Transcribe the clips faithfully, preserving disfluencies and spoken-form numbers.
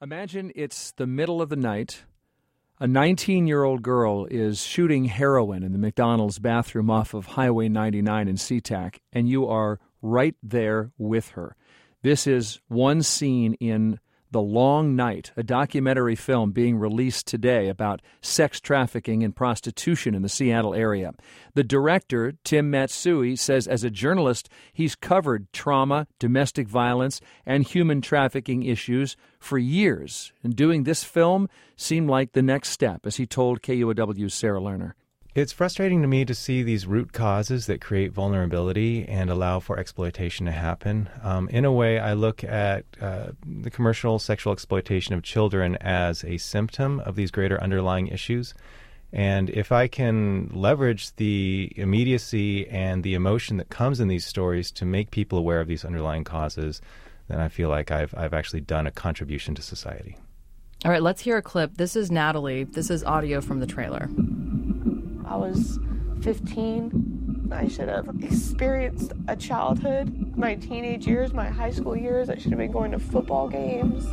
Imagine it's the middle of the night. A nineteen-year-old girl is shooting heroin in the McDonald's bathroom off of Highway ninety-nine in SeaTac, and you are right there with her. This is one scene in The Long Night, a documentary film being released today about sex trafficking and prostitution in the Seattle area. The director, Tim Matsui, says as a journalist, he's covered trauma, domestic violence, and human trafficking issues for years. And doing this film seemed like the next step, as he told K U O W's Sarah Lerner. It's frustrating to me to see these root causes that create vulnerability and allow for exploitation to happen. Um, in a way, I look at uh, the commercial sexual exploitation of children as a symptom of these greater underlying issues. And if I can leverage the immediacy and the emotion that comes in these stories to make people aware of these underlying causes, then I feel like I've I've actually done a contribution to society. All right, let's hear a clip. This is Natalie. This is audio from the trailer. I was fifteen. I should have experienced a childhood, my teenage years, my high school years. I should have been going to football games.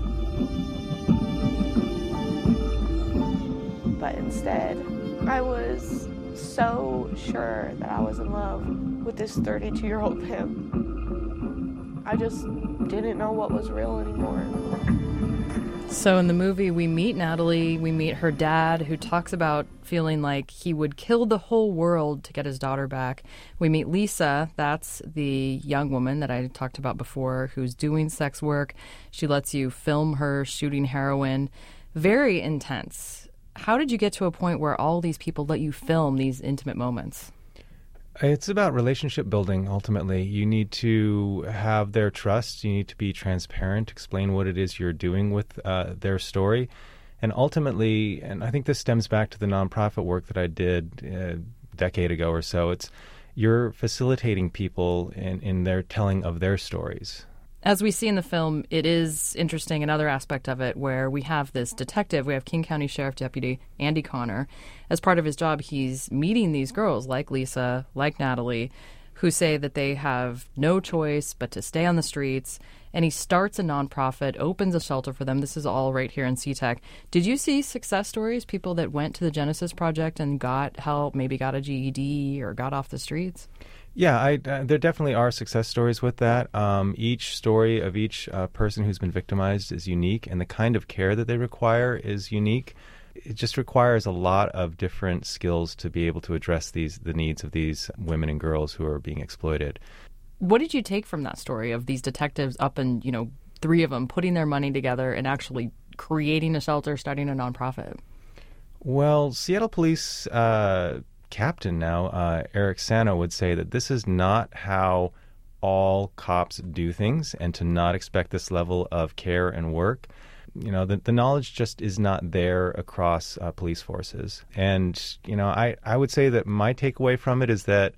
But instead, I was so sure that I was in love with this thirty-two-year-old pimp. I just didn't know what was real anymore. So in the movie, we meet Natalie, we meet her dad, who talks about feeling like he would kill the whole world to get his daughter back. We meet Lisa, that's the young woman that I talked about before, who's doing sex work. She lets you film her shooting heroin. Very intense. How did you get to a point where all these people let you film these intimate moments? It's about relationship building, ultimately. You need to have their trust. You need to be transparent, explain what it is you're doing with uh, their story. And ultimately, and I think this stems back to the nonprofit work that I did a decade ago or so, it's you're facilitating people in, in their telling of their stories. As we see in the film, it is interesting, another aspect of it, where we have this detective, we have King County Sheriff Deputy Andy Connor. As part of his job, he's meeting these girls like Lisa, like Natalie, who say that they have no choice but to stay on the streets. And he starts a nonprofit, opens a shelter for them. This is all right here in SeaTac. Did you see success stories, people that went to the Genesis Project and got help, maybe got a G E D or got off the streets? Yeah, I, uh, there definitely are success stories with that. Um, each story of each uh, person who's been victimized is unique, and the kind of care that they require is unique. It just requires a lot of different skills to be able to address these the needs of these women and girls who are being exploited. What did you take from that story of these detectives up and, you know, three of them putting their money together and actually creating a shelter, starting a nonprofit? Well, Seattle Police uh, captain now, uh, Eric Sano, would say that this is not how all cops do things, and to not expect this level of care and work. You know, the, the knowledge just is not there across uh, police forces. And, you know, I, I would say that my takeaway from it is that,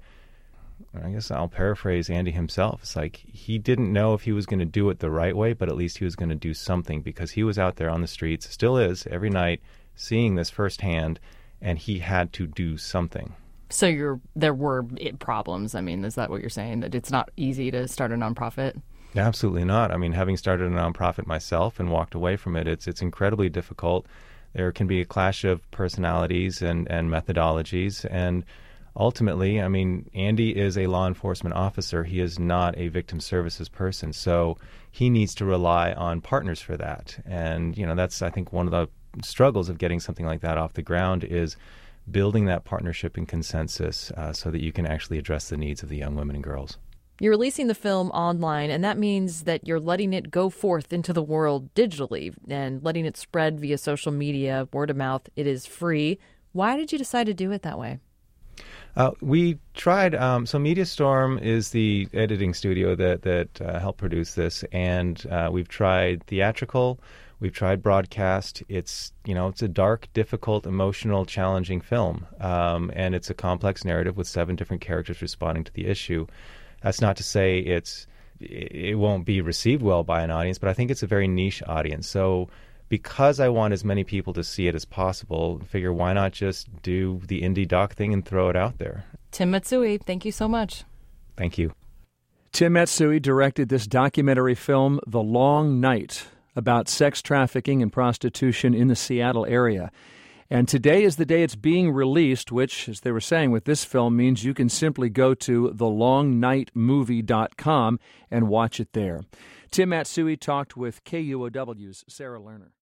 I guess I'll paraphrase Andy himself. It's like he didn't know if he was going to do it the right way, but at least he was going to do something, because he was out there on the streets, still is, every night, seeing this firsthand, and he had to do something. So you're, there were problems. I mean, is that what you're saying, that it's not easy to start a nonprofit? Absolutely not. I mean, having started a nonprofit myself and walked away from it, it's it's incredibly difficult. There can be a clash of personalities and, and methodologies, and ultimately, I mean, Andy is a law enforcement officer. He is not a victim services person, so he needs to rely on partners for that. And, you know, that's, I think, one of the struggles of getting something like that off the ground is building that partnership and consensus uh, so that you can actually address the needs of the young women and girls. You're releasing the film online, and that means that you're letting it go forth into the world digitally and letting it spread via social media, word of mouth. It is free. Why did you decide to do it that way? Uh, we tried, um, so MediaStorm is the editing studio that, that uh, helped produce this, and uh, we've tried theatrical, we've tried broadcast. It's, you know, it's a dark, difficult, emotional, challenging film, um, and it's a complex narrative with seven different characters responding to the issue. That's not to say it's it won't be received well by an audience, but I think it's a very niche audience. So because I want as many people to see it as possible, I figure why not just do the indie doc thing and throw it out there. Tim Matsui, thank you so much. Thank you. Tim Matsui directed this documentary film, The Long Night, about sex trafficking and prostitution in the Seattle area. And today is the day it's being released, which, as they were saying with this film, means you can simply go to the long night movie dot com and watch it there. Tim Matsui talked with K U O W's Sarah Lerner.